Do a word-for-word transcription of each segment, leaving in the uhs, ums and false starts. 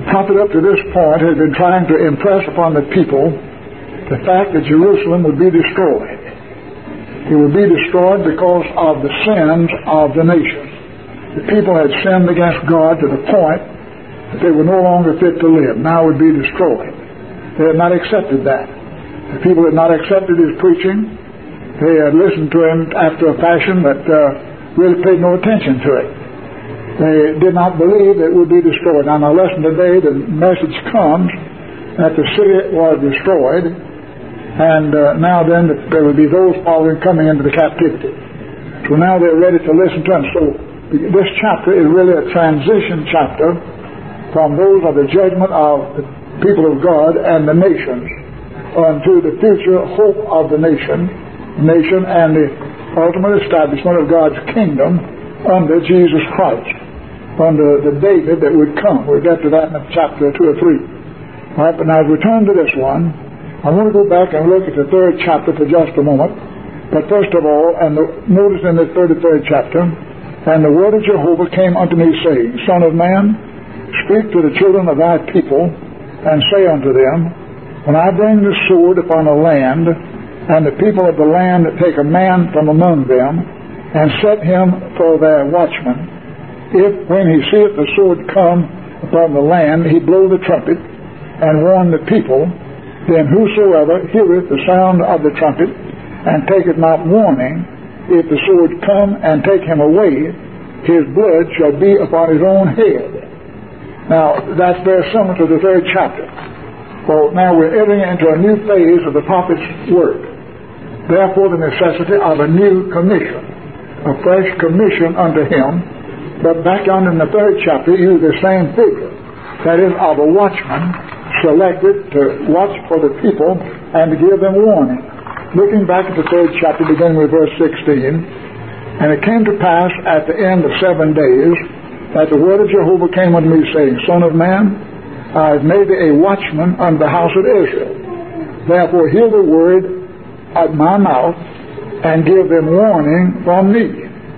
prophet up to this point had been trying to impress upon the people the fact that Jerusalem would be destroyed. It would be destroyed because of the sins of the nation. The people had sinned against God to the point that they were no longer fit to live. Now would be destroyed. They had not accepted that. The people had not accepted his preaching. They had listened to him after a fashion that uh, really paid no attention to it. They did not believe that it would be destroyed. Now in our lesson today, the message comes that the city was destroyed, and uh, now then that there will be those following coming into the captivity. So now they're ready to listen to him. So this chapter is really a transition chapter from those of the judgment of the people of God and the nations unto the future hope of the nation, nation and the ultimate establishment of God's kingdom under Jesus Christ, under the David that would come. We'll get to that in chapter two or three. All right, but now as we turn to this one, I want to go back and look at the third chapter for just a moment. But first of all, and the, notice in the thirty-third chapter, and the word of Jehovah came unto me, saying, Son of man, speak to the children of thy people, and say unto them, When I bring the sword upon a land, and the people of the land take a man from among them, and set him for their watchman, if when he seeth the sword come upon the land, he blow the trumpet, and warn the people, then whosoever heareth the sound of the trumpet, and taketh not warning, if the sword come and take him away, his blood shall be upon his own head. Now, that's very similar to the third chapter. Well, now we're entering into a new phase of the prophet's work. Therefore, the necessity of a new commission, a fresh commission unto him. But back on in the third chapter, he used the same figure. That is, of a watchman selected to watch for the people and to give them warning. Looking back at the third chapter, beginning with verse sixteen, and it came to pass at the end of seven days that the word of Jehovah came unto me, saying, Son of man, I have made thee a watchman unto the house of Israel. Therefore hear the word at my mouth, and give them warning from me.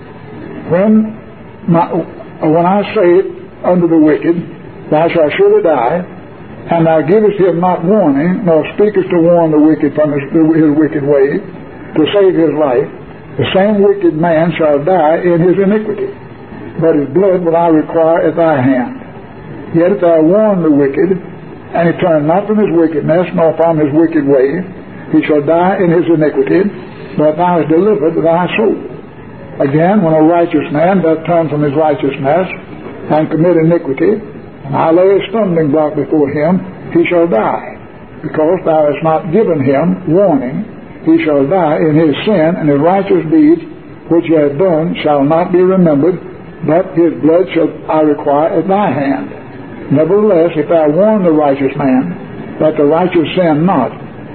When, my, when I say unto the wicked, thou shalt surely die, and thou givest him not warning, nor speakest to warn the wicked from his, his wicked way, to save his life, the same wicked man shall die in his iniquity, but his blood will I require at thy hand. Yet if thou warn the wicked, and he turn not from his wickedness, nor from his wicked way, he shall die in his iniquity, but thou hast delivered thy soul. Again, when a righteous man doth turn from his righteousness, and commit iniquity, and I lay a stumbling block before him, he shall die. Because thou hast not given him warning, he shall die in his sin, and his righteous deeds which he hath done shall not be remembered, but his blood shall I require at thy hand. Nevertheless, if thou warn the righteous man, that the righteous sin not,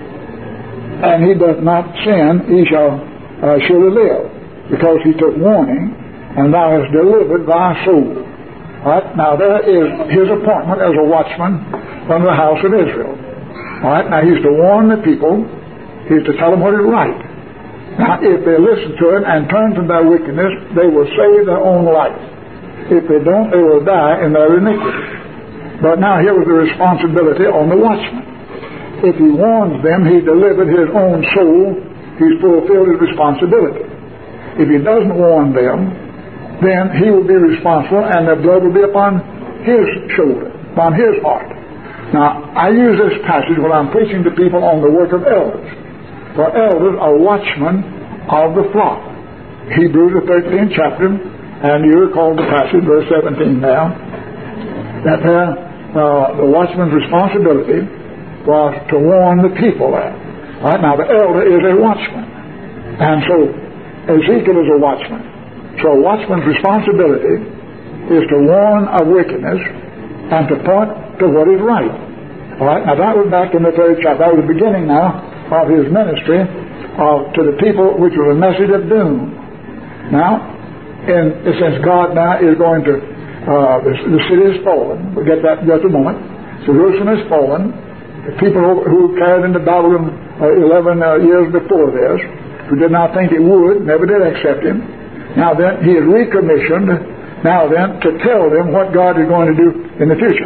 and he doth not sin, he shall uh, surely live, because he took warning, and thou hast delivered thy soul. Right? Now there is his appointment as a watchman from the house of Israel. Right? Now he's to warn the people. He's to tell them what is right. Now if they listen to him and turn from their wickedness, they will save their own life. If they don't, they will die in their iniquity. But now here was the responsibility on the watchman. If he warns them, he's delivered his own soul. He's fulfilled his responsibility. If he doesn't warn them, then he will be responsible, and their blood will be upon his shoulder, upon his heart. Now, I use this passage when I'm preaching to people on the work of elders. For elders are watchmen of the flock. Hebrews, the thirteenth chapter, and you recall the passage, verse seventeen now, that there, uh, the watchman's responsibility was to warn the people there. Right now, the elder is a watchman. And so, Ezekiel is a watchman. So a watchman's responsibility is to warn of wickedness and to point to what is right. All right. Now that was back in the third chapter. That was the beginning now of his ministry of, to the people, which was a message of doom. Now, in since God now is going to, uh, the, the city is fallen. We'll get that in just a moment. Jerusalem is fallen. The people who, who carried into Babylon uh, eleven uh, years before this, who did not think it would, never did accept him. Now then, he is recommissioned, now then, to tell them what God is going to do in the future.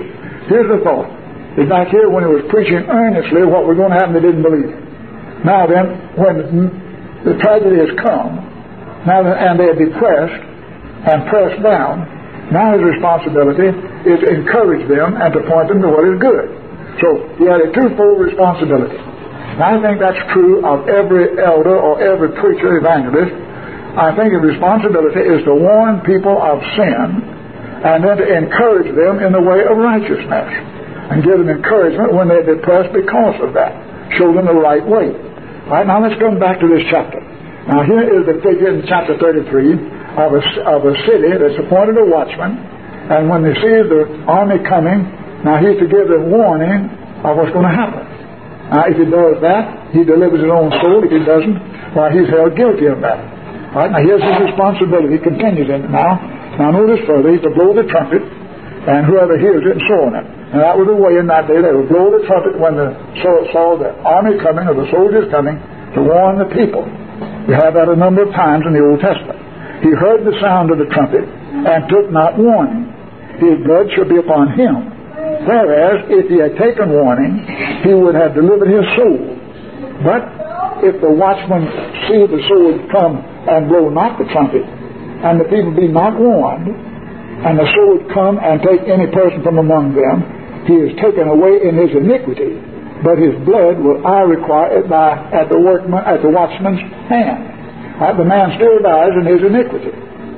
Here's the thought. It's back here when he was preaching earnestly what was going to happen, they didn't believe it. Now then, when the tragedy has come, now then, and they are depressed and pressed down, now his responsibility is to encourage them and to point them to what is good. So he had a twofold responsibility. And I think that's true of every elder or every preacher, evangelist. I think his responsibility is to warn people of sin and then to encourage them in the way of righteousness and give them encouragement when they're depressed because of that. Show them the right way. All right, now let's come back to this chapter. Now here is the figure in chapter thirty-three of a, of a city that's appointed a watchman, and when they see the army coming, now he's to give them warning of what's going to happen. Now if he does that, he delivers his own soul. If he doesn't, why, he's held guilty of that. All right, now here's his responsibility. He continues in it now. Now notice further, he's to blow the trumpet, and whoever hears it and so on it. And that was the way in that day. They would blow the trumpet when they saw, saw the army coming or the soldiers coming to warn the people. We have that a number of times in the Old Testament. He heard the sound of the trumpet and took not warning. His blood should be upon him. Whereas, if he had taken warning, he would have delivered his soul. But if the watchman see the sword come and blow not the trumpet, and the people be not warned, and the sword come and take any person from among them, he is taken away in his iniquity, but his blood will I require it by at the workman at the watchman's hand. Right? The man still dies in his iniquity,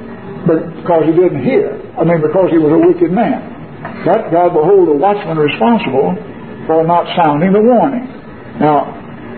but because he didn't hear. I mean, because he was a wicked man. But God will hold the watchman responsible for not sounding the warning. Now,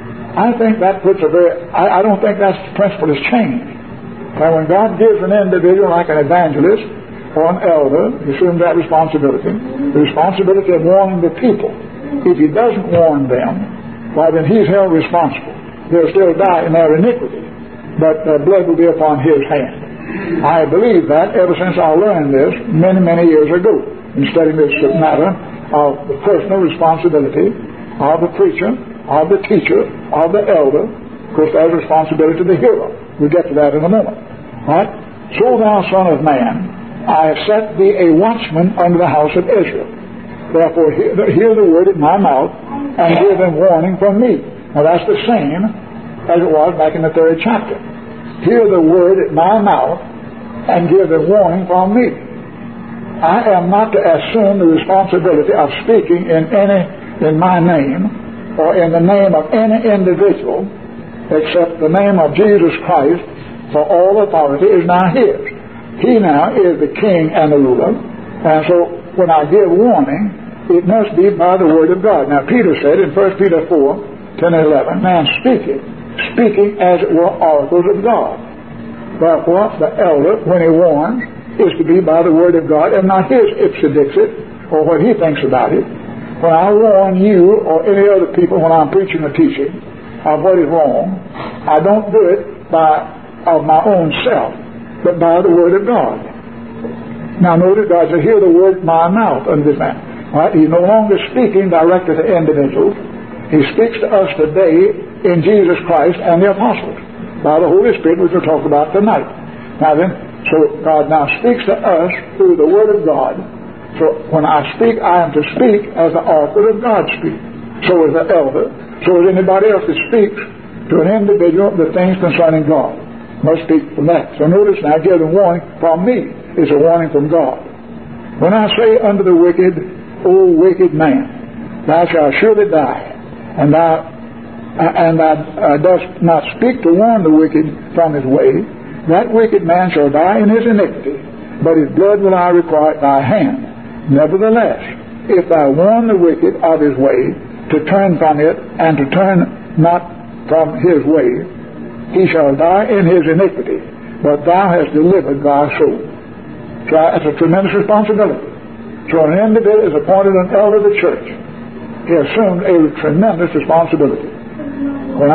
I think that puts a very. I, I don't think that principle has changed. Now, when God gives an individual like an evangelist or an elder, he assumes that responsibility, the responsibility of warning the people. If he doesn't warn them, why then he's held responsible. They'll still die in their iniquity, but their blood will be upon his hand. I believe that ever since I learned this many, many years ago in studying this matter of the personal responsibility of the preacher, of the teacher, of the elder. Of course, there's responsibility to the hearer. We'll get to that in a moment. All right? So thou, son of man, I have set thee a watchman unto the house of Israel. Therefore, hear, hear the word at my mouth, and give them warning from me. Now, that's the same as it was back in the third chapter. Hear the word at my mouth, and give them warning from me. I am not to assume the responsibility of speaking in any, in my name, or in the name of any individual, except the name of Jesus Christ, for all authority is now his. He now is the king and the ruler, and so when I give warning, it must be by the word of God. Now, Peter said in First Peter four, ten and eleven, man speaketh, speaking as it were oracles of God. Therefore, the elder, when he warns, is to be by the word of God and not his ipse dixit, or what he thinks about it. When I warn you or any other people when I'm preaching or teaching of what is wrong, I don't do it by of my own self, but by the word of God. Now notice God said, hear the word of my mouth unto this man. All right? He's no longer speaking directly to individuals. He speaks to us today in Jesus Christ and the apostles by the Holy Spirit, which we'll talk about tonight. Now then, so God now speaks to us through the word of God. So when I speak, I am to speak as the author of God speaks. So is the elder. So is anybody else that speaks to an individual the things concerning God. Must speak from that. So notice now, give them warning from me. It's a warning from God. When I say unto the wicked, O wicked man, thou shalt surely die, and thou and thou uh, dost not speak to warn the wicked from his way, that wicked man shall die in his iniquity, but his blood will I require at thy hand. Nevertheless, if thou warn the wicked of his way, to turn from it, and to turn not from his way, he shall die in his iniquity, but thou hast delivered thy soul. So that's a tremendous responsibility. So an individual is appointed an elder of the church. He assumed a tremendous responsibility. When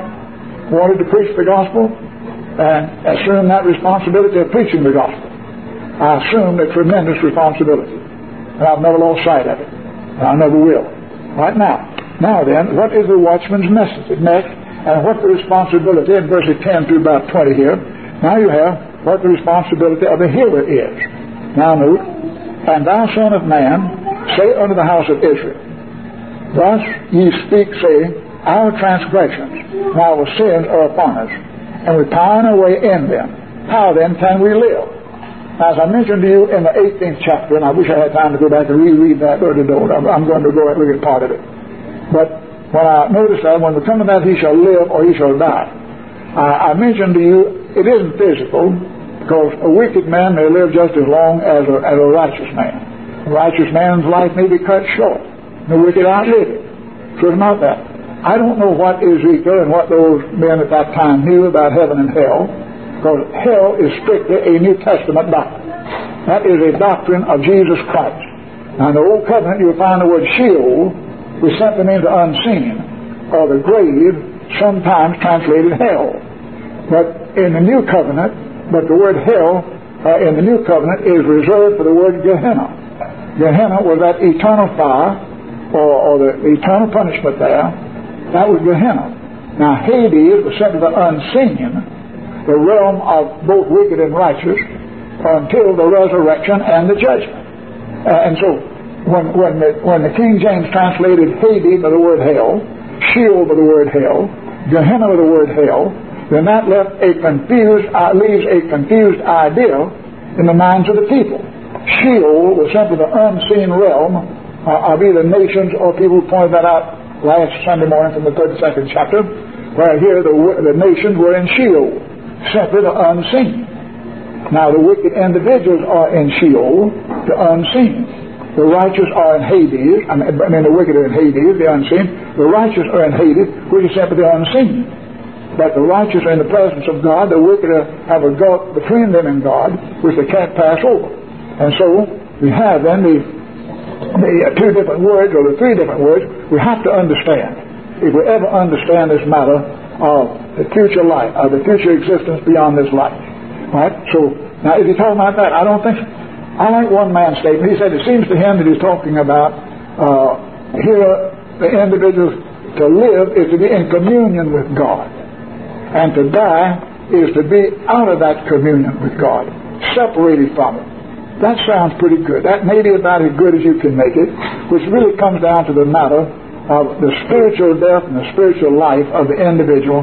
I wanted to preach the gospel and assumed that responsibility of preaching the gospel, I assumed a tremendous responsibility. And I've never lost sight of it. And I never will. Right now. Now then, what is the watchman's message? Next, and what the responsibility, in verses ten to about twenty here, now you have what the responsibility of the hearer is. Now note, and thou, son of man, say unto the house of Israel, thus ye speak, saying, our transgressions and our sins are upon us, and we pine away in them. How then can we live? Now, as I mentioned to you in the eighteenth chapter, and I wish I had time to go back and reread that, but I don't. I'm going to go and look at part of it. But when I noticed that, when we come to that, he shall live or he shall die. I, I mentioned to you, it isn't physical, because a wicked man may live just as long as a, as a righteous man. A righteous man's life may be cut short. The wicked outlive it. So it's not that. I don't know what Ezekiel and what those men at that time knew about heaven and hell, because hell is strictly a New Testament doctrine. That is a doctrine of Jesus Christ. Now, in the Old Covenant, you'll find the word Sheol, which simply means unseen, or the grave, sometimes translated hell. But in the New Covenant, but the word hell uh, in the New Covenant is reserved for the word Gehenna. Gehenna was that eternal fire, or, or the, the eternal punishment there. That was Gehenna. Now, Hades was simply the unseen, the realm of both wicked and righteous, until the resurrection and the judgment. Uh, and so, when, when, the, when the King James translated Hades by the word hell, Sheol by the word hell, Gehenna by the word hell, then that left a confused, uh, leaves a confused idea in the minds of the people. Sheol was simply the unseen realm uh, of either nations or people who pointed that out last Sunday morning from the thirty-second chapter, where here the, the nations were in Sheol, simply the unseen. Now the wicked individuals are in Sheol, the unseen. The righteous are in Hades, I mean, I mean the wicked are in Hades, the unseen. The righteous are in Hades, which is simply the unseen. But the righteous are in the presence of God, the wicked have a gulf between them and God, which they can't pass over. And so we have then the, the uh, two different words, or the three different words, we have to understand. If we ever understand this matter of the future life, of the future existence beyond this life. Right? So, now if you're talking about that, I don't think so. I like one man's statement. He said it seems to him that he's talking about uh, here the individual to live is to be in communion with God. And to die is to be out of that communion with God, separated from it. That sounds pretty good. That may be about as good as you can make it, which really comes down to the matter of the spiritual death and the spiritual life of the individual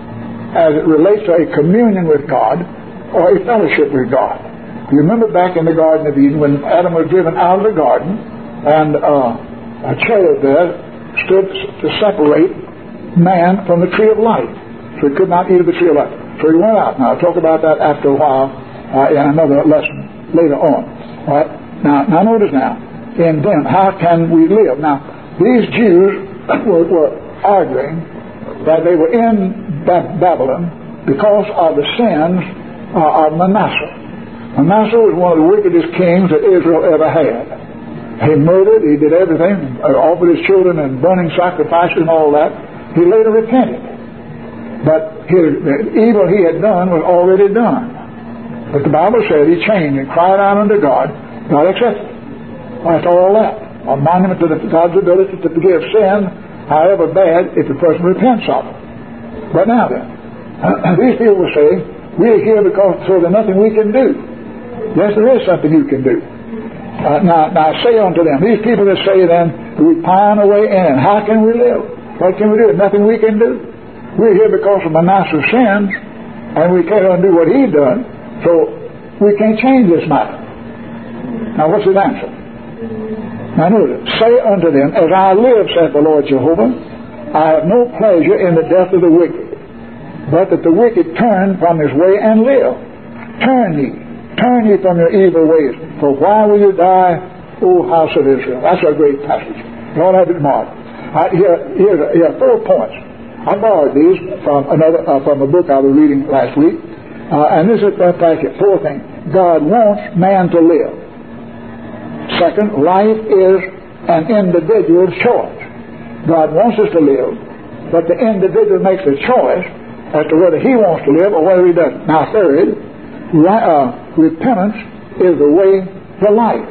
as it relates to a communion with God or a fellowship with God. You remember back in the Garden of Eden when Adam was driven out of the garden and uh, a cherub there stood to separate man from the tree of life. So he could not eat of the tree of life. So he went out. Now, I'll talk about that after a while uh, in another lesson later on. All right? Now, now notice now, in them, how can we live? Now, these Jews were, were arguing that they were in Babylon because of the sins uh, of Manasseh. Manasseh was one of the wickedest kings that Israel ever had. He murdered, he did everything, uh, offered his children and burning sacrifices and all that. He later repented. But his, the evil he had done was already done. But the Bible said he changed and cried out unto God. God accepted it. That's all that. A monument to the, God's ability to forgive sin, however bad, if the person repents of it. But now then, uh, these people will say, we're here because so there's nothing we can do. Yes, there is something you can do. Uh, now, now I say unto them, these people that say then, we pine away in, how can we live? What can we do? There's nothing we can do. We're here because of Manasseh's sins, and we can't undo what he's done, so we can't change this matter. Now, what's his answer? Now, notice, say unto them, as I live, saith the Lord Jehovah, I have no pleasure in the death of the wicked, but that the wicked turn from his way and live. Turn ye, turn ye from your evil ways, for why will you die, O house of Israel? That's a great passage. You all have it marked. Right, here, here, here are four points. I borrowed these from another uh, from a book I was reading last week, uh, and this is that passage. Four things. God wants man to live. Second, life is an individual's choice. God wants us to live, but the individual makes a choice as to whether he wants to live or whether he doesn't. Now, third, ri- uh, repentance is the way to life.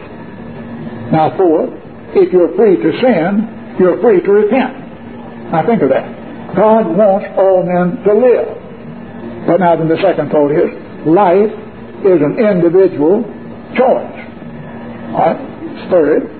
Now, fourth, if you're free to sin, you're free to repent. Now, think of that. God wants all men to live. But now then the second thought is, life is an individual choice. All right? Third,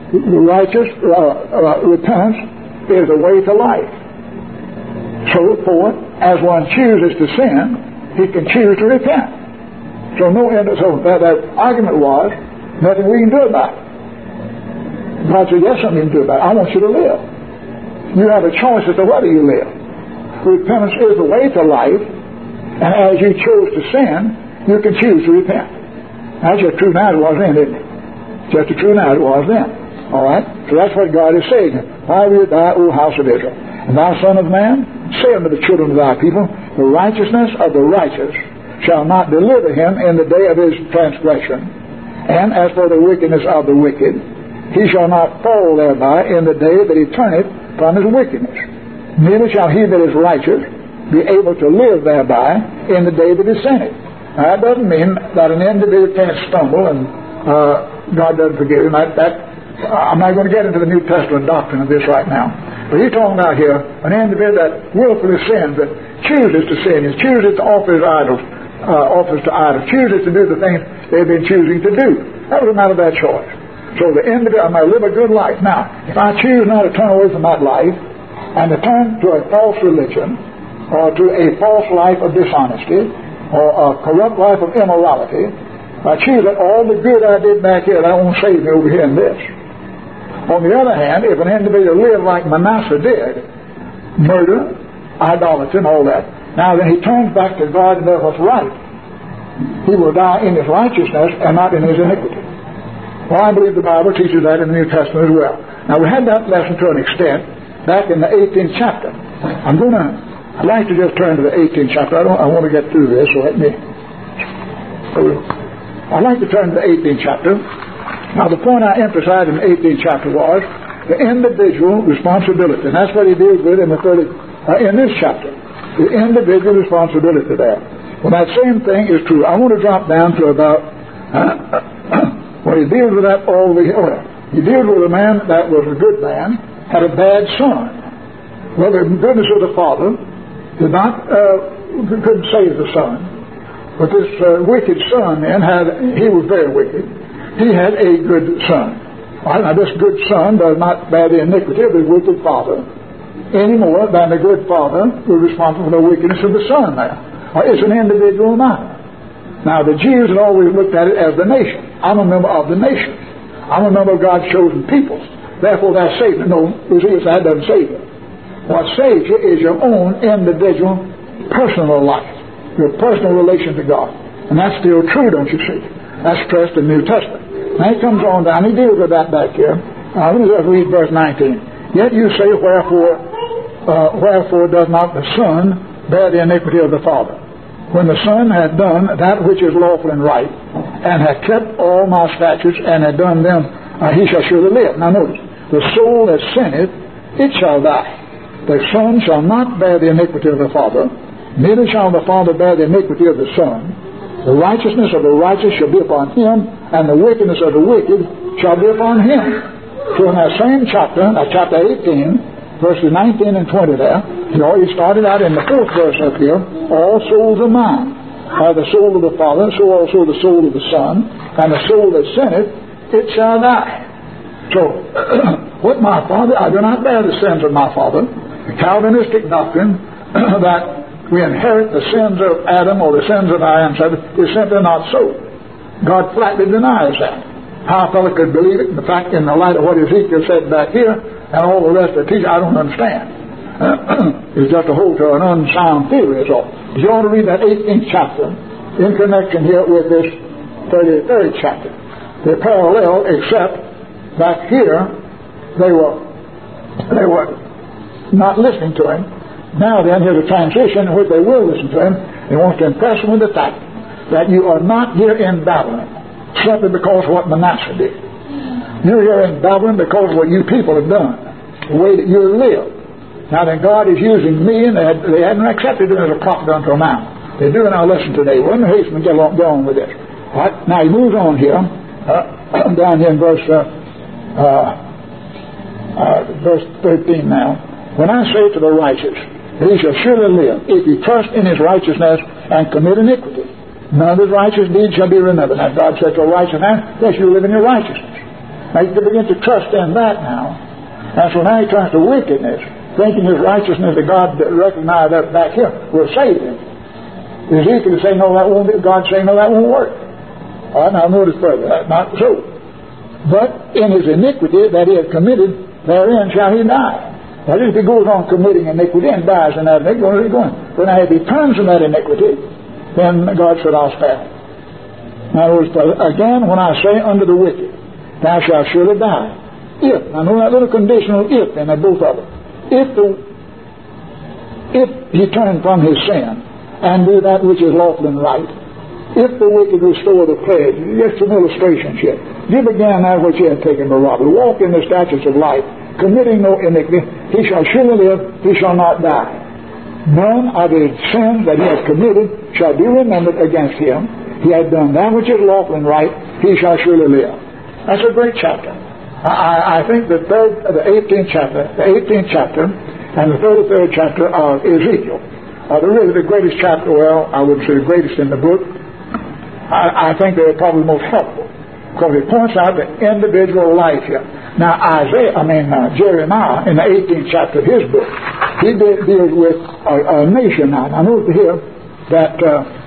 The righteous uh, uh, repentance is the way to life. So forth, as one chooses to sin, he can choose to repent. So no end. So that, that argument was nothing we can do about it. God said, yes, something you can do about it. I want you to live. You have a choice as to whether you live. Repentance is the way to life, and as you chose to sin, you can choose to repent. That's just true now as it was then, isn't it? Just as true now as it was then. All right? So that's what God is saying. Why will you die, O house of Israel? And thou, son of man, say unto the children of thy people, the righteousness of the righteous shall not deliver him in the day of his transgression. And as for the wickedness of the wicked, he shall not fall thereby in the day that he turneth from his wickedness. Neither shall he that is righteous be able to live thereby in the day that he sinneth. Now, that doesn't mean that an individual can't stumble and uh, God doesn't forgive him. That, that, uh, I'm not going to get into the New Testament doctrine of this right now. But he's talking about here an individual that willfully sins, that chooses to sin, and chooses to offer his idols, uh, offers to idols, chooses to do the things they've been choosing to do. That was a matter of their choice. So the individual, I might live a good life. Now, if I choose not to turn away from that life and to turn to a false religion or to a false life of dishonesty or a corrupt life of immorality, I choose that all the good I did back here, that won't save me over here in this. On the other hand, if an individual lived like Manasseh did, murder, idolatry, and all that, now then he turns back to God and does what's right, he will die in his righteousness and not in his iniquity. Well, I believe the Bible teaches that in the New Testament as well. Now, we had that lesson to an extent back in the eighteenth chapter. I'm going to, I'd like to just turn to the eighteenth chapter. I, don't, I want to get through this, so let me. I'd like to turn to the eighteenth chapter. Now, the point I emphasized in the eighteenth chapter was the individual responsibility. And that's what he deals with in the thirty, uh, in this chapter. The individual responsibility there. Well, that same thing is true. I want to drop down to about. Uh, Well, he deals with that all the way. He deals with a man that was a good man, had a bad son. Well, the goodness of the father did not, uh, couldn't save the son. But this uh, wicked son then had, he was very wicked. He had a good son. Well, now, this good son does not bear the iniquity of his wicked father any more than the good father was responsible for the wickedness of the son there. Well, it's an individual matter. Now, the Jews had always looked at it as the nation. I'm a member of the nation. I'm a member of God's chosen people. Therefore, that's saved. No, you see, that doesn't save you. What saves you is your own individual personal life, your personal relation to God. And that's still true, don't you see? That's stressed in the New Testament. Now, he comes on down. He deals with that back here. Uh, let me just read verse nineteen. Yet you say, wherefore, uh, wherefore does not the Son bear the iniquity of the Father? When the Son had done that which is lawful and right, and had kept all my statutes, and had done them, uh, he shall surely live. Now notice, the soul that sinneth, it shall die. The Son shall not bear the iniquity of the Father, neither shall the Father bear the iniquity of the Son. The righteousness of the righteous shall be upon him, and the wickedness of the wicked shall be upon him. So in that same chapter, uh, chapter eighteen, verses nineteen and twenty there, you know, he started out in the fourth verse up here, all souls are mine. By the soul of the Father, so also the soul of the Son, and the soul that sinneth, it shall die. So, what my Father, I do not bear the sins of my Father. The Calvinistic doctrine that we inherit the sins of Adam or the sins of our ancestors is simply not so. God flatly denies that. How a fellow could believe it, in fact, in the light of what Ezekiel said back here, and all the rest of the teaching, I don't understand. It's just a hold to an unsound theory is all. If you want to read that eighteenth chapter in connection here with this thirty-third chapter, they're parallel, except back here they were they were not listening to him. Now then, here's a transition in which they will listen to him. He wants to impress them with the fact that you are not here in Babylon simply because of what Manasseh did. You're here in Babylon because of what you people have done, the way that you live. Now then, God is using me, and they, had, they hadn't accepted him as a prophet until now. They're doing our lesson today. We're going to hasten to get along, go on with this. All right? Now he moves on here, uh, down here in verse uh, uh, uh, verse thirteen now. When I say to the righteous, he shall surely live, if he trust in his righteousness and commit iniquity. None of his righteous deeds shall be remembered. Now God said to a righteous man, yes, you live in your righteousness. Now he begins to trust in that now. And so now he turns to wickedness, thinking his righteousness that God recognized that back here will save him. Ezekiel say, no, that won't be. God say, no, that won't work. All right, now notice further, that's not so. But in his iniquity that he has committed, therein shall he die. That is, if he goes on committing iniquity and dies in that iniquity, where is he going? But now if he turns from that iniquity, then God said, I'll spare him. Now notice further, again, when I say unto the wicked, thou shalt surely die. If, I know that little conditional if in both of them. If the, if he turn from his sin and do that which is lawful and right, if the wicked restore the pledge, just some illustrations here. Give again that which he hath taken by robbery. Walk in the statutes of life, committing no iniquity. He shall surely live, he shall not die. None of his sins that he has committed shall be remembered against him. He hath done that which is lawful and right, he shall surely live. That's a great chapter. I, I think the third, the eighteenth chapter, the eighteenth chapter, and the thirty-third chapter of Ezekiel are the, really the greatest chapter. Well, I wouldn't say the greatest in the book. I, I think they're probably most helpful because it points out the individual life here. Now, Isaiah, I mean uh, Jeremiah, in the eighteenth chapter of his book, he did, deals with a, a nation. Now, I note here that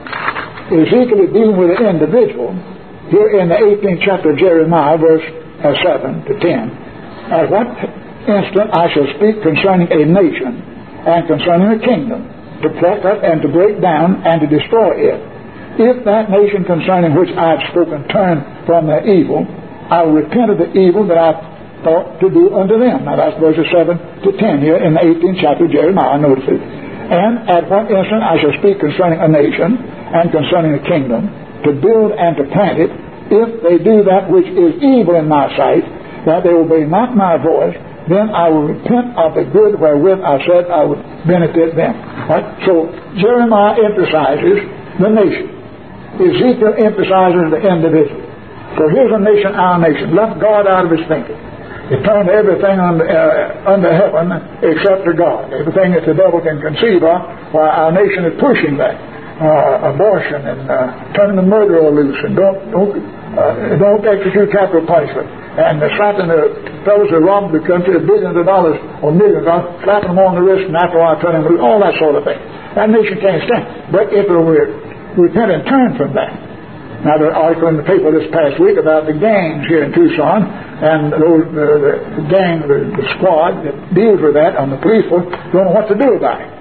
uh, Ezekiel is dealing with an individual. Here in the eighteenth chapter of Jeremiah, verse Uh, seven to ten. At what instant I shall speak concerning a nation and concerning a kingdom, to pluck up and to break down and to destroy it. If that nation concerning which I have spoken turn from their evil, I will repent of the evil that I thought to do unto them. Now that's verses seven to ten here in the eighteenth chapter of Jeremiah. Notice it. And at what instant I shall speak concerning a nation and concerning a kingdom, to build and to plant it, if they do that which is evil in my sight, that they obey not my voice, then I will repent of the good wherewith I said I would benefit them. Right? So Jeremiah emphasizes the nation. Ezekiel emphasizes the individual. So here's a nation, our nation, left God out of his thinking. It turned everything under, uh, under heaven except to God. Everything that the devil can conceive of, while our nation is pushing that. Uh, abortion and uh, turning the murderer loose and don't don't uh, don't execute capital punishment and uh, slapping the fellows who robbed the country of billions of dollars or millions of dollars, slapping them on the wrist and after a while turning them loose, all that sort of thing. That nation can't stand. But if it were repent and turn from that. Now there was an article in the paper this past week about the gangs here in Tucson and those, the, the, the gang, the, the squad that deals with that on the police force don't know what to do about it.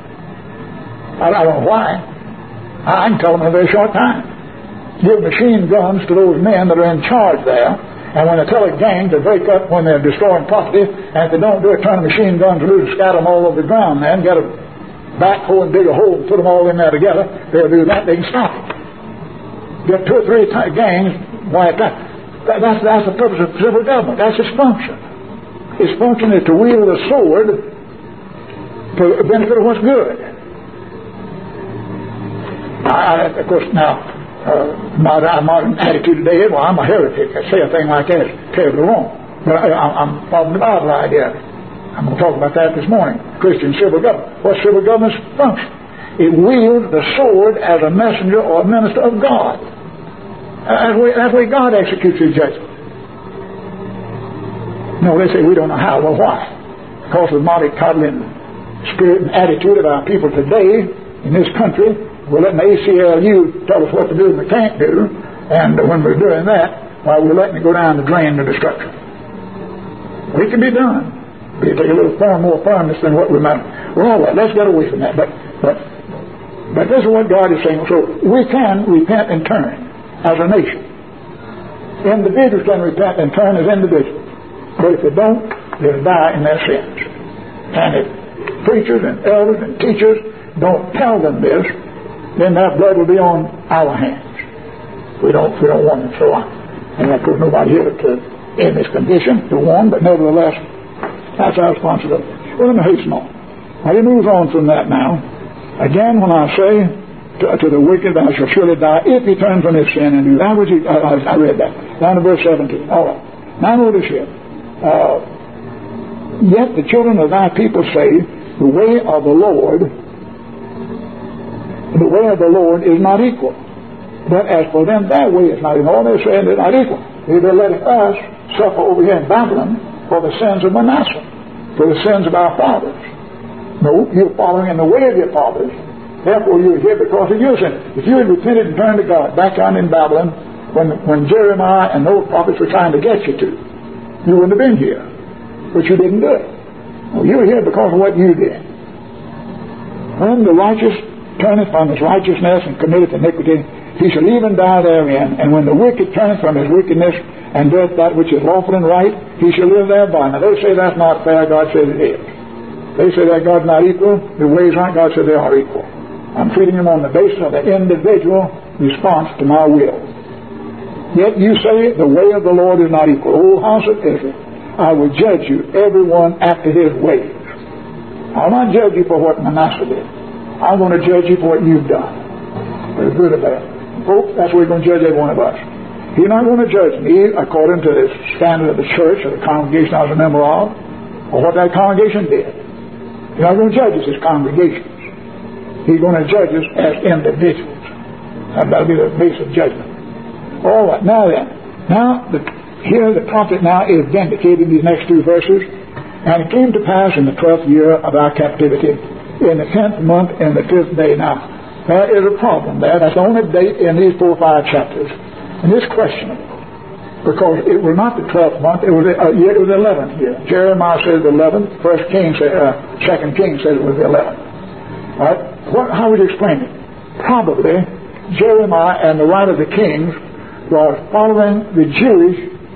I, I don't know why. I can tell them in a very short time. Give machine guns to those men that are in charge there, and when they tell a gang to break up when they're destroying property, and if they don't do it, turn the machine guns loose and scatter them all over the ground, man, get a backhoe and dig a hole and put them all in there together, they'll do that, they can stop it. Get two or three t- gangs wiped out. That, that's, that's the purpose of civil government. That's its function. Its function is to wield the sword for the benefit of what's good. I, of course, now, uh, my, my attitude today is, well, I'm a heretic. I say a thing like that is terribly wrong. But I, I'm following the Bible idea. I'm going to talk about that this morning. Christian civil government. What's civil government's function? It wields the sword as a messenger or a minister of God. That's the way, that's the way God executes his judgment. No, they say we don't know how. Well, why? Because of the mollycoddling spirit and attitude of our people today in this country. We're letting the A C L U tell us what to do and we can't do, and when we're doing that, why, we're letting it go down the drain to destruction. It can be done. It take a little far more firmness than what we might. Well, all right, let's get away from that. But, but, but this is what God is saying. So we can repent and turn as a nation. Individuals can repent and turn as individuals. But if they don't, they'll die in their sins. And if preachers and elders and teachers don't tell them this, then that blood will be on our hands. We don't we don't want it so on. And of course nobody here to, in this condition to warn, but nevertheless, that's our responsibility. Well, let me hasten on. Now, he moves on from that now. Again, when I say to, to the wicked, thou shalt surely die, if he turn from his sin and do that which he, I, I read that. Down to verse seventeen. All right. Now notice here. Uh, Yet the children of thy people say, the way of the Lord The way of the Lord is not equal. But as for them, their way is not equal. All they're saying is not equal. They're letting us suffer over here in Babylon for the sins of Manasseh, for the sins of our fathers. No, you're following in the way of your fathers. Therefore, you're here because of your sin. If you had repented and turned to God back down in Babylon, when, when Jeremiah and those prophets were trying to get you to, you wouldn't have been here. But you didn't do it. No, you're here because of what you did. When the righteous turneth from his righteousness and committeth iniquity, he shall even die therein. And when the wicked turneth from his wickedness and doeth that which is lawful and right, he shall live thereby. Now they say that's not fair. God says it is. They say that God's not equal. The ways aren't. God says they are equal. I'm treating them on the basis of the individual response to my will. Yet you say the way of the Lord is not equal. O house of Israel, I will judge you, everyone after his ways. I'll not judge you for what Manasseh did. I'm going to judge you for what you've done, whether good or bad. Folks, that's what we're going to judge every one of us. He's not going to judge me according to the standard of the church or the congregation I was a member of, or what that congregation did. He's not going to judge us as congregations. He's going to judge us as individuals. That'll be the base of judgment. All right, now then. Now, the, here the prophet now is vindicated in these next two verses. And it came to pass in the twelfth year of our captivity, in the tenth month, in the fifth day. Now, there is a problem there. That's the only date in these four or five chapters. And it's questionable. Because it was not the twelfth month, it was a year, it was the eleventh year. Jeremiah says the eleventh, First King says, uh, Second King says it was the eleventh. All right? What, how would you explain it? Probably Jeremiah and the writer of the Kings was following the Jewish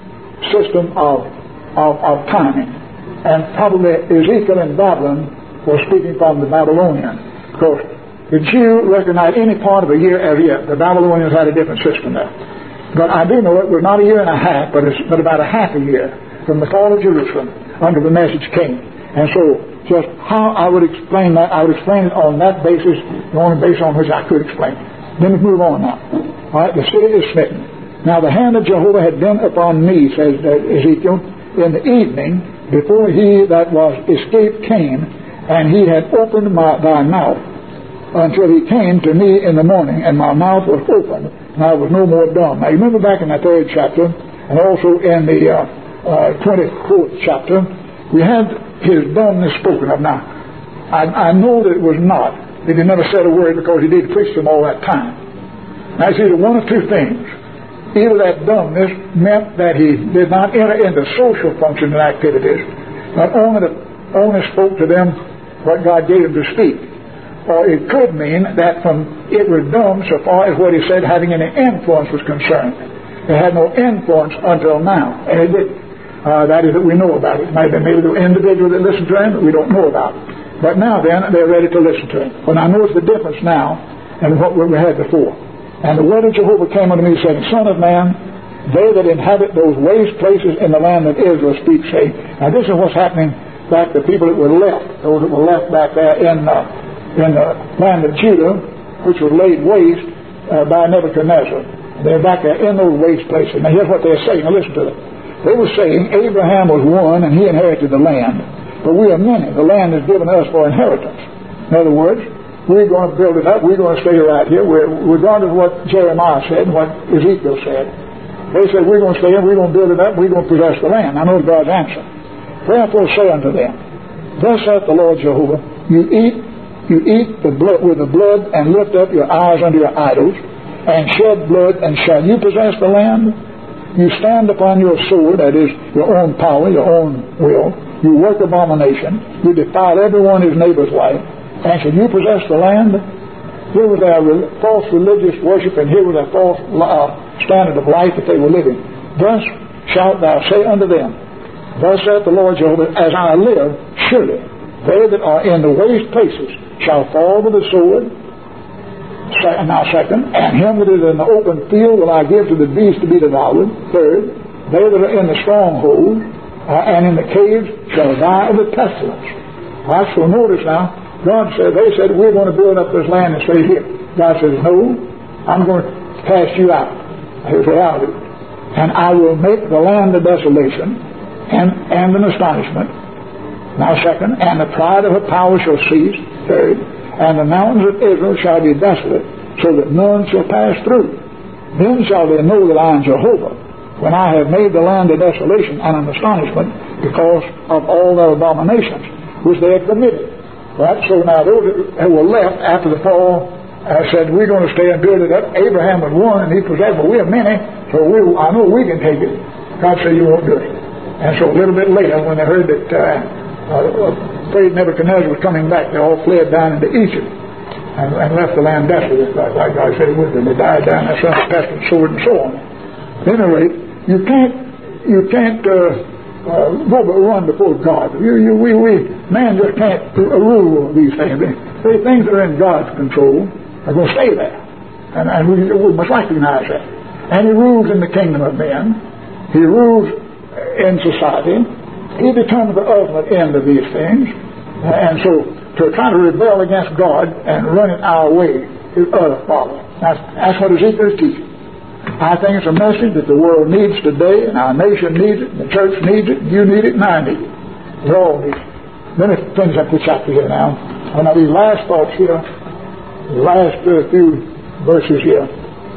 system of, of, of timing. And probably Ezekiel in Babylon was speaking from the Babylonian. Because the Jew recognized any part of a year as a year. The Babylonians had a different system there. But I do know it was not a year and a half, but, it's, but about a half a year from the fall of Jerusalem until the message came. And so just how I would explain that, I would explain it on that basis, the only basis on which I could explain it. Then we move on now. All right, the city is smitten. Now the hand of Jehovah had been upon me, says Ezekiel, in the evening, before he that was escaped came, and he had opened my, thy mouth, until he came to me in the morning, and my mouth was opened, and I was no more dumb. Now you remember back in the third chapter, and also in the uh, uh, twenty-fourth chapter, we had his dumbness spoken of. Now, I, I know that it was not, that he never said a word because he did preach them all that time. Now it's either one of two things. Either that dumbness meant that he did not enter into social functions and activities, but only, to, only spoke to them what God gave him to speak. Or it could mean that from it was dumb so far as what he said having any influence was concerned. It had no influence until now, and it didn't. Uh, that is that we know about it. It might have been maybe the individual that listened to him that we don't know about. But now then, they're ready to listen to him. Well, I notice the difference now and what we had before. And the word of Jehovah came unto me, saying, Son of man, they that inhabit those waste places in the land of Israel speak, say. Now this is what's happening back to people that were left, those that were left back there in, uh, in the land of Judah, which was laid waste uh, by Nebuchadnezzar. They're back there in those waste places. Now here's what they're saying. Now listen to them. They were saying, Abraham was one and he inherited the land. But we are many. The land is given us for inheritance. In other words, we're going to build it up. We're going to stay right here. We're, regardless of what Jeremiah said and what Ezekiel said. They said, we're going to stay here. We're going to build it up. We're going to possess the land. I know God's answer. Wherefore say unto them, Thus saith the Lord Jehovah, You eat, you eat the blood with the blood, and lift up your eyes unto your idols, and shed blood, and shall you possess the land? You stand upon your sword, that is, your own power, your own will. You work abomination. You defile everyone his neighbor's wife. And shall you possess the land? Here was their false religious worship, and here was their false uh, standard of life that they were living. Thus shalt thou say unto them, Thus saith the Lord Jehovah, As I live, surely they that are in the waste places shall fall with the sword. Now second, and him that is in the open field will I give to the beast to be devoured. Third, they that are in the strongholds uh, and in the caves shall die of the pestilence. Right, so notice now, God said, they said, we're going to build up this land and stay here. God says, no, I'm going to cast you out. Here's what I'll do. And I will make the land a desolation and, and an astonishment. Now second, and the pride of her power shall cease. Third, and the mountains of Israel shall be desolate, so that none shall pass through. Then shall they know that I am Jehovah, when I have made the land a desolation and an astonishment because of all their abominations which they had committed. Right? So now those that were left after the fall uh, said, we're going to stay and build it up. Abraham was one and he possessed, but we're many, so we, I know we can take it. God said, you won't do it. And so a little bit later, when they heard that uh, uh, afraid Nebuchadnezzar was coming back, they all fled down into Egypt and, and left the land desolate, like, like God said with them. They died down there, son of pestilence, sword, and so on. At any rate, you can't, you can't uh, uh, go but run before God. You, you, we, we, man just can't rule these things. The things that are in God's control are going to stay there, and, and we, we must recognize that. And He rules in the kingdom of men. He rules in society. He determines the ultimate end of these things, and so to try to rebel against God and run it our way is utter folly. That's, that's what Ezekiel is teaching. I think it's a message that the world needs today, and our nation needs it, and the church needs it, and you need it, and I need it. We all need it. Let me finish up the chapter here now. And now these last thoughts here, the last uh, few verses here.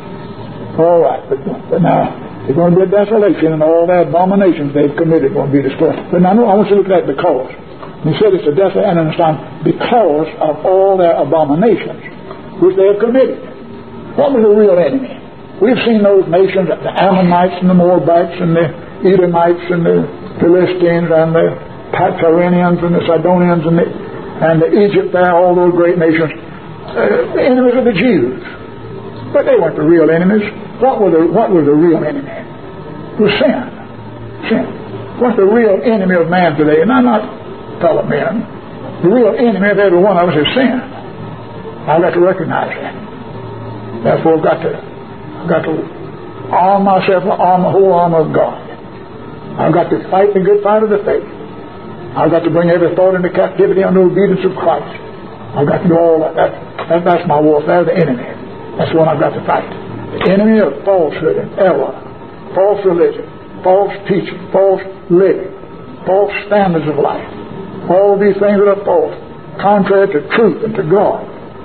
All right, but, but now there's going to be a desolation, and all the abominations they've committed are going to be destroyed. But now I want you to look at that because. He said it's a desolation, and understand, because of all their abominations which they have committed. What was the real enemy? We've seen those nations, the Ammonites and the Moabites and the Edomites and the Philistines and the Tyrians and the Sidonians and the, and the Egypt there, all those great nations, uh, the enemies of the Jews. But they weren't the real enemies. What were the, what was the real enemy? It was sin. Sin. What's the real enemy of man today? And I'm not fellow men. The real enemy of every one of us is sin. I've got to recognize that. Therefore, I've got to I've got to arm myself with the whole armor of God. I've got to fight the good fight of the faith. I've got to bring every thought into captivity under obedience of Christ. I've got to do all that. that, that that's my warfare, the enemy. That's the one I've got to fight. The enemy of falsehood and error, false religion, false teaching, false living, false standards of life. All these things that are false, contrary to truth and to God.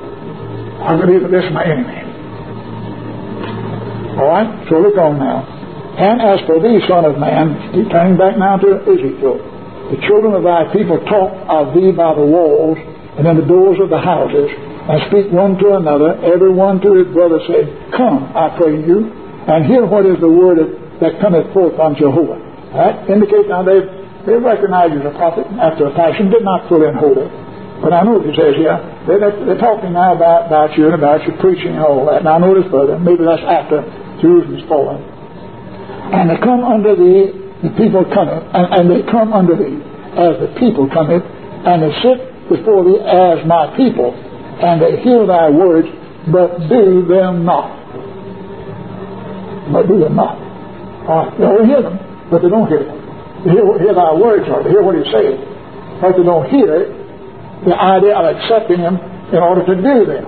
I believe that this is my enemy. All right, so look on now. And as for thee, son of man, keep turning back now to Ezekiel, the children of thy people talk of thee by the walls and in the doors of the houses, and speak one to another, every one to his brother, say, come, I pray you, and hear what is the word of, that cometh forth from Jehovah. That indicates now they've, they recognize you as a prophet after a fashion, did not pull in holy. But I know what it says here. They're, they're talking now about, about you and about your preaching and all that. Now notice further, maybe that's after Jerusalem's fallen. And they come under thee, the people cometh, and, and they come under thee as the people cometh, and they sit before thee as my people, and they hear thy words, but do them not. But do them not. All right, they don't hear them, but they don't hear them. They hear, hear thy words, or they hear what he's saying, but they don't hear the idea of accepting him in order to do them.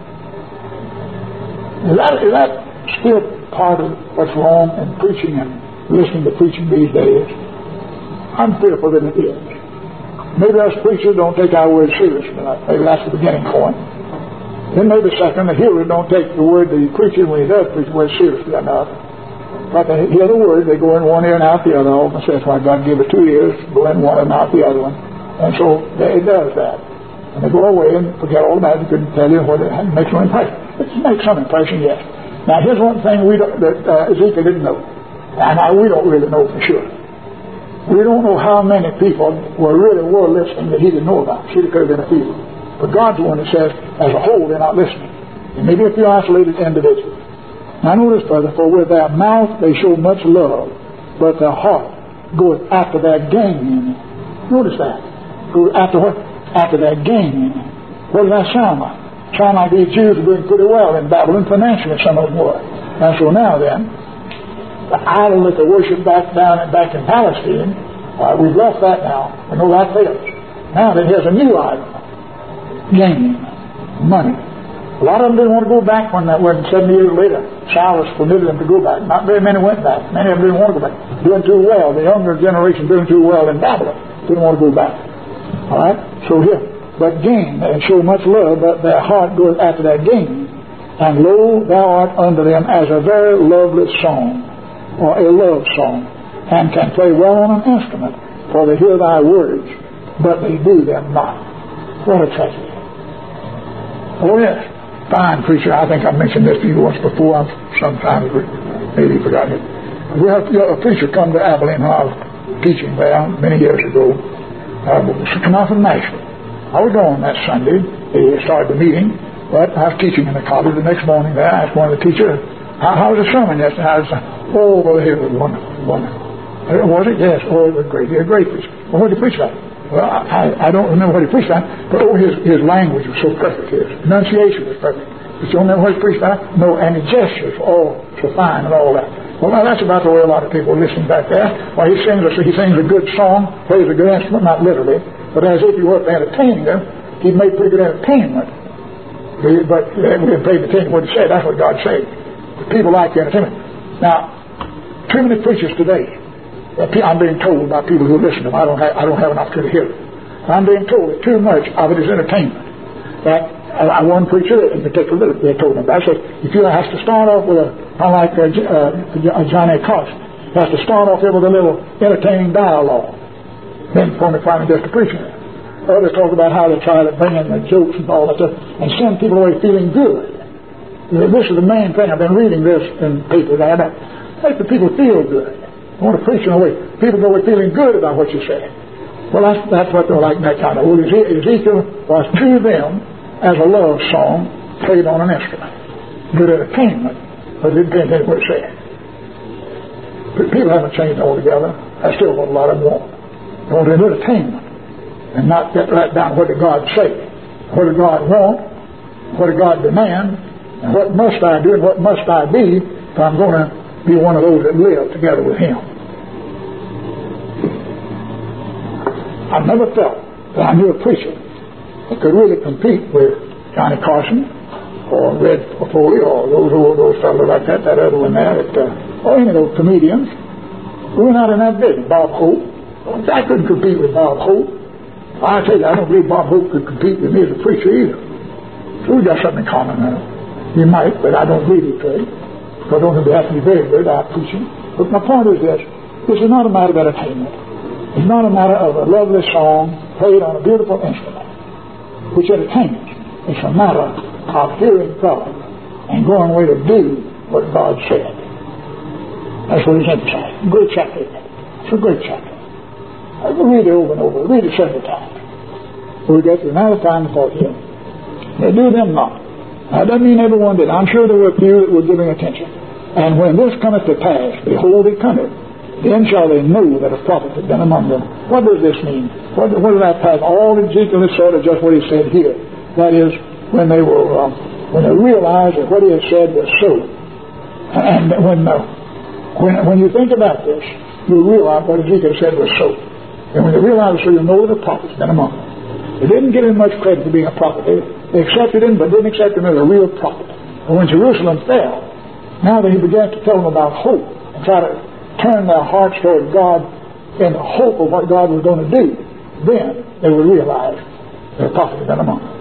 Is that, is that still part of what's wrong in preaching and listening to preaching these days? I'm fearful that it is. Maybe us preachers don't take our words seriously. Maybe that's the beginning point. Then maybe second, the hearer don't take the word that he preaches when he does preach the word seriously enough. But they hear the word, they go in one ear and out the other. I often say that's why God gave it two ears, go in one and out the other one. And so it does that. And they go away and forget all about it. They couldn't tell you whether it makes no impression. It makes some impression, yes. Now here's one thing we don't, that uh, Ezekiel didn't know. And now we don't really know for sure. We don't know how many people were really were listening that he didn't know about. See, there could have been a few. But God's the one that says, as a whole, they're not listening. And maybe a few isolated individuals. Now notice further, for with their mouth they show much love, but their heart goeth after their gain. Notice that. Goeth after what? After their gain. What does that sound like? Sound like these Jews were doing pretty well in Babylon financially, some of them were. And so now then, the idol that they worship back down and back in Palestine, uh, we've left that now. We know that fails. Now then, here's a new idol. Gain. Money. A lot of them didn't want to go back when that when seventy years later Cyrus permitted them to go back. Not very many went back. Many of them didn't want to go back. Doing too well. The younger generation doing too well in Babylon didn't want to go back. All right? So here. But gain. They show much love, but their heart goes after their gain. And lo, thou art unto them as a very lovely song. or a love song, and can play well on an instrument, for they hear thy words, but they do them not. What a tragedy. Oh yes, fine preacher. I think I mentioned this to you once before. I've sometimes maybe forgotten it. We had a preacher come to Abilene when I was teaching there many years ago. Uh, come out from Nashville. I was gone that Sunday. They started the meeting, but I was teaching in the college the next morning there. I asked one of the teachers, how, how was the sermon yesterday? I was, oh, well, it was wonderful, wonderful. Was it? Yes. Oh, it was great. He was a great preacher. Well, what did he preach about? Well, I, I don't remember what he preached about, but oh, his, his language was so perfect. His enunciation was perfect. But you don't remember what he preached about? No, and his gestures were all so fine and all that. Well, now that's about the way a lot of people listen back there. Well, he sings a, he sings a good song, plays a good instrument, not literally, but as if he were entertaining them, he made pretty good entertainment. But we didn't pay attention to what he said. That's what God said. But people like the entertainment. Now, too many preachers today, I'm being told by people who listen to them, I don't have, I don't have an opportunity to hear it. I'm being told that too much of it is entertainment. That uh, one preacher in particular, they told me that, said, if you have to start off with a, unlike uh, uh, John A. Carson, you have to start off here with a little entertaining dialogue. Then from the finally just a preacher. Others talk about how they try to bring in the jokes and all that stuff and send people away feeling good. You know, this is the main thing. I've been reading this in papers. I make the people feel good. I want to preach in a way. People go away feeling good about what you say. Well, that's, that's what they're like in that kind of. Well, Ezekiel was to them as a love song played on an instrument. Good entertainment, but it didn't take what it said. People haven't changed altogether. That's still what a lot of them want. They want entertainment and not get right down what did God say, what did God want, what did God demand, and what must I do and what must I be if I'm going to be one of those that live together with Him. I've never felt that I knew a preacher that could really compete with Johnny Carson or Red Foley or those old those fellows like that, that other one there, that, uh, or any of those comedians. We're not in that business. Bob Hope. I couldn't compete with Bob Hope. I tell you, I don't believe Bob Hope could compete with me as a preacher either. So we got something in common now. He might, but I don't believe he could. I don't think they have to be very good at preaching. But my point is this. This is not a matter of entertainment. It's not a matter of a lovely song played on a beautiful instrument, which entertains. It's a matter of hearing God and going away to do what God said. That's what he's emphasizing. Great chapter, isn't it? It's a great chapter. I will read it over and over. Read it several times. We'll get to another time before Him. They do them not. Now, that doesn't mean everyone did. I'm sure there were a few that were giving attention. And when this cometh to pass, behold, it cometh, then shall they know that a prophet had been among them. What does this mean? What, what does that pass? All Ezekiel has said is just what he said here. That is, when they were, um, when they realized that what he had said was so. And when, uh, when, when you think about this, you realize what Ezekiel said was so. And when you realize it, so you know that a prophet had been among them. They didn't give him much credit for being a prophet. They, they accepted him, but didn't accept him as a real prophet. And when Jerusalem fell, now that he began to tell them about hope and try to turn their hearts toward God in the hope of what God was going to do, then they would realize that a prophet had been among them.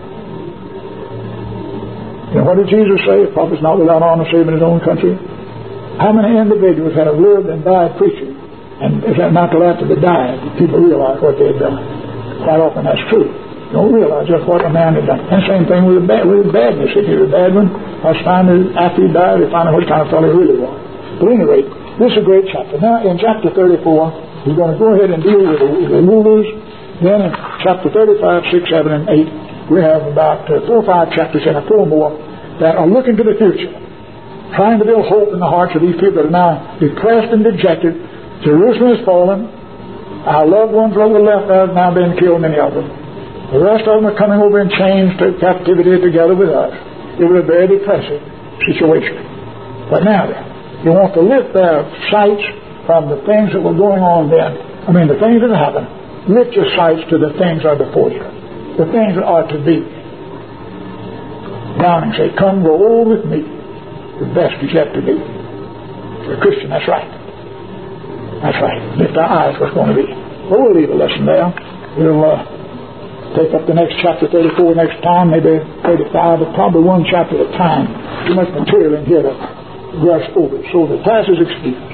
And what did Jesus say? A prophet's not without honor save in his own country. How many individuals have lived and died preaching, and if not till after they died, people realize what they had done? Quite often that's true. You don't realize just what a man had done. And same thing with the bad, with the badness. If he was a bad one, I was finding after he died, they found out what kind of fellow he really was. But anyway, this is a great chapter. Now in chapter thirty-four, he's going to go ahead and deal with the, the rulers. Then in chapter thirty-five, six, seven, and eight, we have about uh, four or five chapters and four more that are looking to the future, trying to build hope in the hearts of these people that are now depressed and dejected. Jerusalem has fallen. Our loved ones over the left have now been killed, many of them. The rest of them are coming over in chains to captivity together with us. It was a very depressive situation. But now then, you want to lift their sights from the things that were going on then. I mean, the things that happened. Lift your sights to the things that are before you. The things that are to be. Down and say, come go over with me. The best is yet to be. For a Christian, that's right. That's right. Lift our eyes what's going to be. Well, we'll leave a lesson there. We'll uh, take up the next chapter thirty-four next time, maybe thirty-five, but probably one chapter at a time. Too much material in here to rush over. So the class is excused.